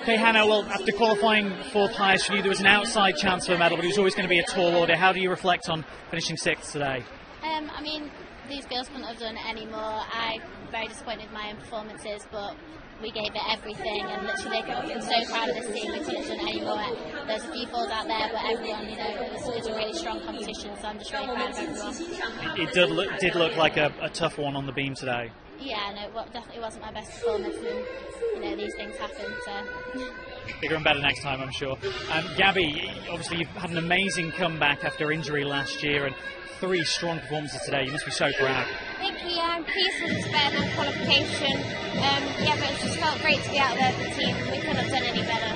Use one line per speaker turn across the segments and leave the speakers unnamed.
Okay, Hannah, well, after qualifying fourth highest for you, there was an outside chance for a medal, but it was always going to be a tall order. How do you reflect on finishing sixth today?
I mean, these girls couldn't have done it anymore. I'm very disappointed with my own performances, but we gave it everything, and literally I'm so proud of this team. We couldn't have done it anymore. There's a few falls out there, but everyone, it was a really strong competition, so I'm just really proud of everyone.
It did look like a tough one on the beam today.
Yeah, no, it definitely wasn't my best performance, and these things happen, so...
Bigger and better next time, I'm sure. Gabby, obviously you've had an amazing comeback after injury last year, and 3 strong performances today. You must be so proud.
Thank you, yeah, I'm pleased with this better than qualification. But it just felt great to be out there with the team. We couldn't have done any better.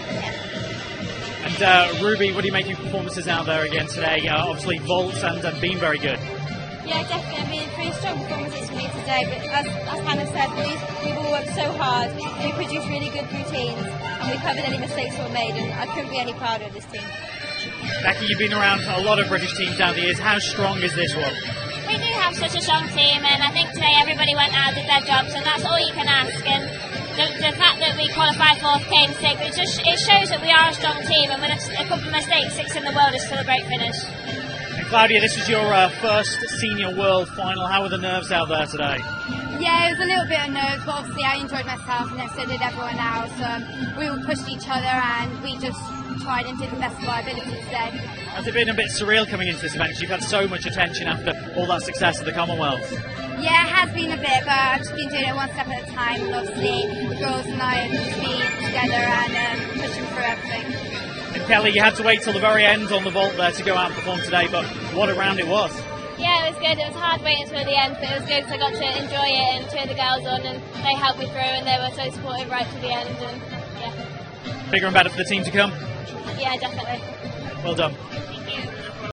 Yeah.
And Ruby, what do you make of your performances out there again today? Obviously vaults and beam very good.
Yeah, definitely. I mean, 3 strong performances for me today, but as Hannah said, we've all worked so hard. We produced really good routines, and we covered any mistakes that were made, and I couldn't be any prouder of this team.
Becky, you've been around a lot of British teams down the years. How strong is this one?
We do have such a strong team, and I think today everybody went out and did their jobs, and that's all you can ask. And the fact that we qualified 4th, came 6th, it shows that we are a strong team, and with a couple of mistakes, 6th in the world is still a great finish.
And Claudia, this was your first senior world final. How were the nerves out there today?
Yeah, it was a little bit of nerves, but obviously I enjoyed myself, and so did everyone else. We all pushed each other, and we just tried and did the best of our ability today.
Has it been a bit surreal coming into this event? You've had so much attention after all that success at the Commonwealth.
Yeah, it has been a bit, but I've just been doing it one step at a time, and obviously the girls and I have just been together and pushing through everything.
And Kelly, you had to wait till the very end on the vault there to go out and perform today, but what a round it was.
Yeah, it was good. It was hard waiting until the end, but it was good because I got to enjoy it and cheer the girls on, and they helped me through, and they were so supportive right to the end. And yeah.
Bigger and better for the team to come?
Yeah, definitely.
Well done.